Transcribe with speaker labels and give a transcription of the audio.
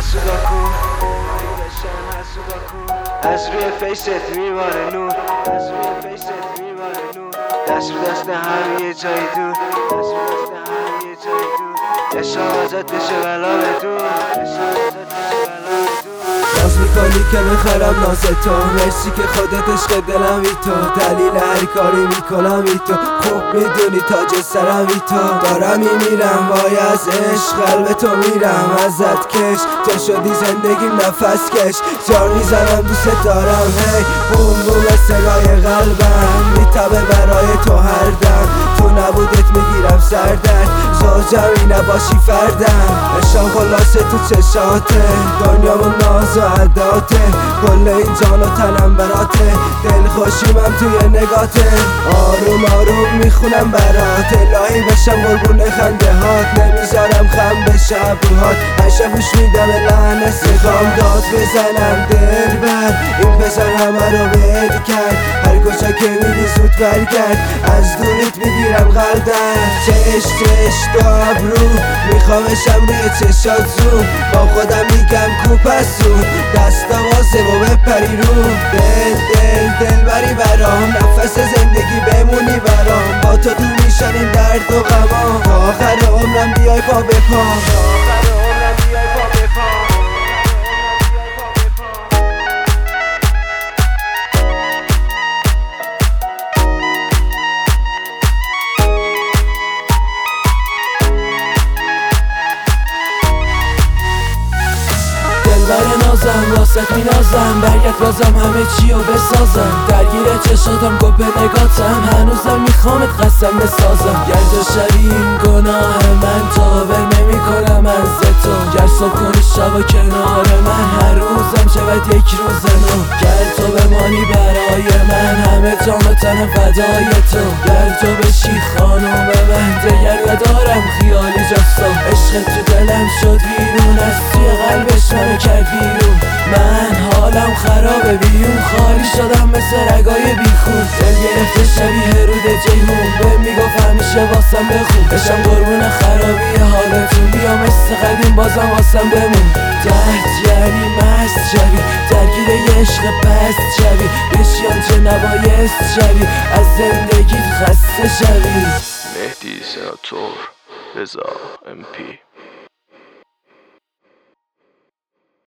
Speaker 1: از روی فیست میباره نور، دست رو دست هم یه جای دور، عشق ازت بشه بلا به دور.
Speaker 2: ناز میکنی که بخرم ناز تو، مرسی که خودت عشق دلم ای تو، دلیل هر کاری میکنم ای تو، خوب میدونی تاج سرم ای تو. دارم میمیرم وای از عشق، قلب تو میرم ازت کش، تو شدی زندگیم نفس کش، جار میزنم دوست دارم هی بوم بوم صدای قلبم میتابه برای تو هر دم، تو نبودت میگیرم سردرد، زوجمی نباشی فردم، عشقم خلاصه تو چشاته، دنیامون ناز و عداته، کل این جان و تنم براته، دل خوشیمم توی نگاته، آروم آروم میخونم برات، الهی بشم قربون خنده هات، نمیذارم خم بشه ابروهات، همیشه گوش میدم لحن صدام، داد بزنم دل بر این پسر همه رو ول کرد، هر کجا که میری زود برگرد، از دورت میگیرم قلبم، چش دو ابرو میخوامشم روی چشات زوم، با خودم میگم کوپسون، دستا واسه و بپری رو، دل بری برام، نفس زندگی بمونی برام، با تو دور میشن این درد و غمام، تا آخر عمرم بیای پا به پا. دلبر نازم واسط مینازم، برگرد بازم همه چیو بسازم، درگیر چشاتم گو به نگاتم، هنوزم میخوامت قسم بسازم، گرد شبی این گناه من توبه نمی کنم از تو، گر صبح کنی شب و کنار من، هر روزم شود یک روز نو، گر تو بمانی برای من، همه جام تنم فدای تو، گر تو بشی خانوم من، دیگر ندارم خیالی جستا، عشق تو دلم شد بیرون، از توی قلبش منو کرد بیرون، من حالم خرابه بیرون، خالی شدم مثل رگای بیخون، دل گرفته شبیه رود جیهون، به میگفت همیشه واسم بخون، بشم قربون خرابی حالتون، بیا مثل قدیم بازم واسم بمون، درد یعنی مست شوی، درگیر یه عشق پست شوی، بشی آنچه نبایست شوی، از زندگیت خسته شوی.
Speaker 3: مهدی سناتور رضا MP